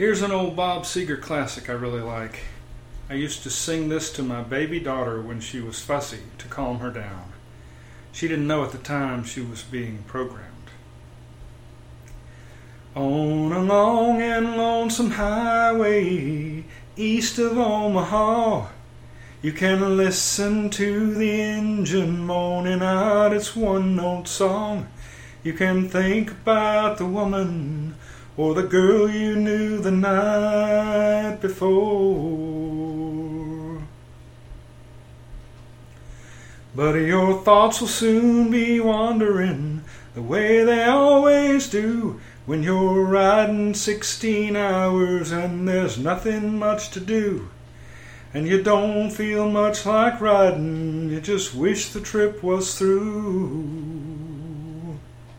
Here's an old Bob Seger classic I really like. I used to sing this to my baby daughter when she was fussy to calm her down. She didn't know at the time she was being programmed. On a long and lonesome highway east of Omaha, you can listen to the engine moaning out its one-note song. You can think about the woman or the girl you knew the night before. But your thoughts will soon be wandering the way they always do when you're riding 16 hours and there's nothing much to do. And you don't feel much like riding, you just wish the trip was through.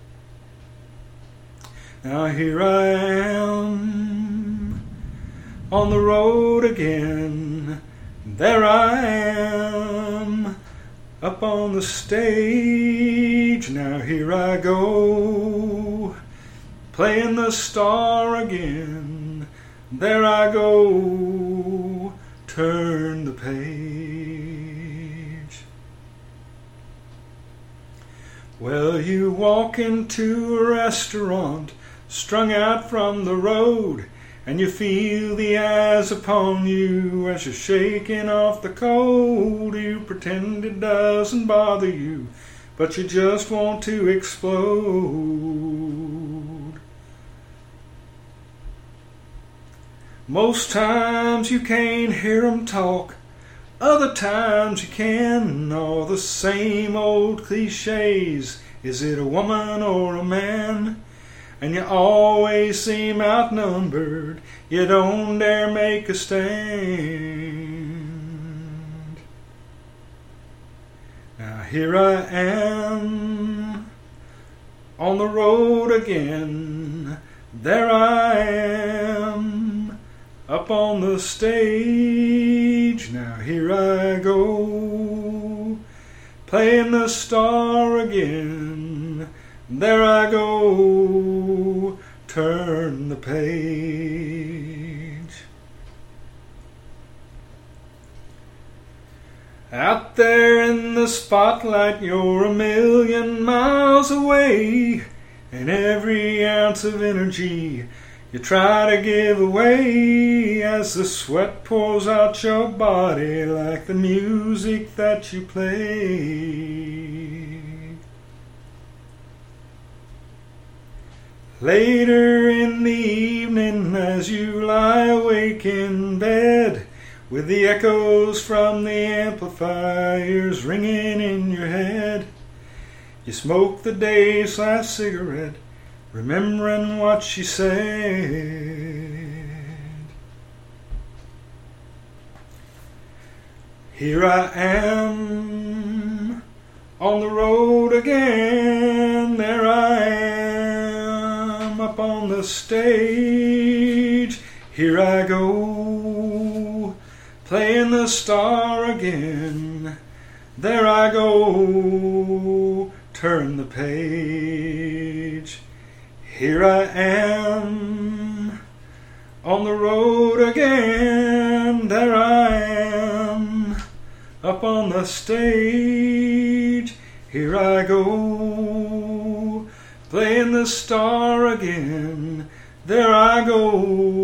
Now here I am, on the road again. There I am, up on the stage. Now here I go, playing the star again. There I go, turn the page. Well, you walk into a restaurant, strung out from the road, and you feel the eyes upon you as you're shaking off the cold. You pretend it doesn't bother you, but you just want to explode. Most times you can't hear 'em talk, other times you can. All the same old cliches, is it a woman or a man? And you always seem outnumbered, you don't dare make a stand. Now here I am, on the road again. There I am, up on the stage. Now here I go, playing the star again. There I go, turn the page. Out there in the spotlight, you're a million miles away, and every ounce of energy you try to give away as the sweat pours out your body like the music that you play. Later in the evening, as you lie awake in bed, with the echoes from the amplifiers ringing in your head, you smoke the day's last cigarette, remembering what she said. Here I am, on the road again. There I am, up on the stage. Here I go, playing the star again. There I go, turn the page. Here I am, on the road again. There I am, up on the stage. Here I go, playing the star again. There I go,